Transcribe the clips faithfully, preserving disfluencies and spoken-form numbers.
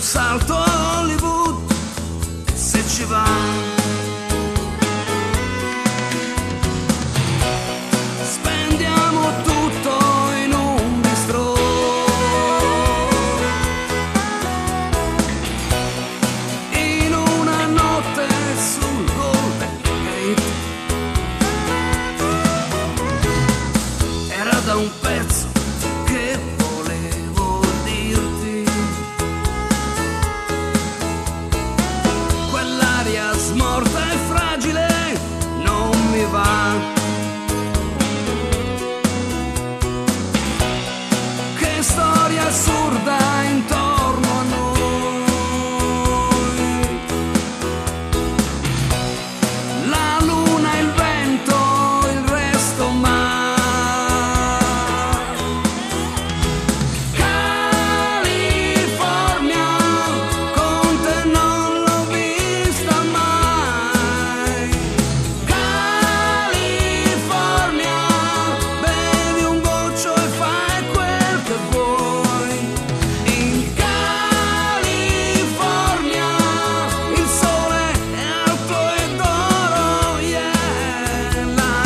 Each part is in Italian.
salto a Hollywood, se ci va. Spendiamo tutto in un bistrò, in una notte sul Golden Gate. Era da un pezzo che volevo dirti, quell'aria smorta e fragile non mi va. Che storia assurda intorno a noi, la luna, il vento, il resto mai. California, con te non l'ho vista mai. California, bevi un goccio e fai quel che vuoi. In California il sole è alto e d'oro, yeah. La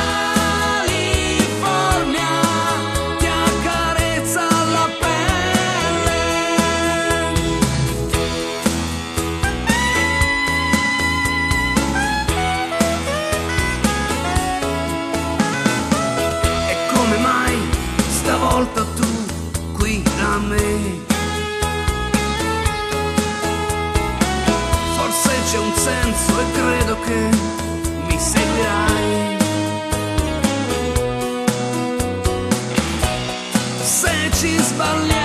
California ti accarezza la pelle. E come mai stavolta tu qui da me? Forse c'è un senso e credo che mi seguirai. Se ci sbagliamo